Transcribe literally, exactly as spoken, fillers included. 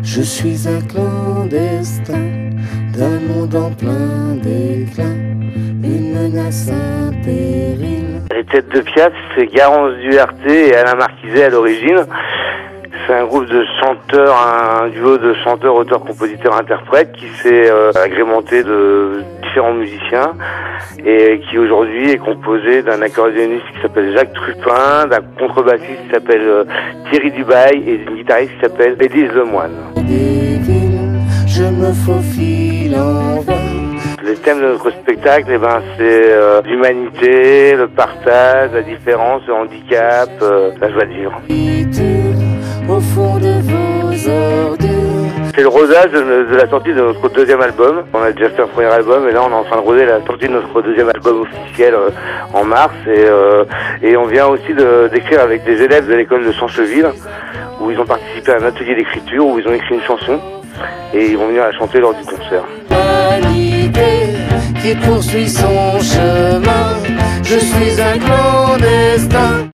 Je suis un clandestin d'un monde en plein déclin, une menace, un péril. Les Têtes de Piaf, c'est Garance Duarte et Alain Marquiset à l'origine. C'est un groupe de chanteurs, un duo de chanteurs, auteurs, compositeurs, interprètes qui s'est euh, agrémenté de différents musiciens et qui aujourd'hui est composé d'un accordéoniste qui s'appelle Jacques Trupin, d'un contrebassiste qui s'appelle euh, Thierry Dubail et d'une guitariste qui s'appelle Élise Lemoine. Des villes, je me faufile en vain. Les thèmes de notre spectacle, eh ben, c'est euh, l'humanité, le partage, la différence, le handicap, euh, la joie de vivre. Au fond de vos ordures. C'est le rodage de, de la sortie de notre deuxième album. On a déjà fait un premier album et là on est en train de roder la sortie de notre deuxième album officiel euh, en mars. Et, euh, et on vient aussi de, d'écrire avec des élèves de l'école de Chancheville où ils ont participé à un atelier d'écriture où ils ont écrit une chanson et ils vont venir la chanter lors du concert. L'humanité qui poursuit son chemin, je suis un clandestin.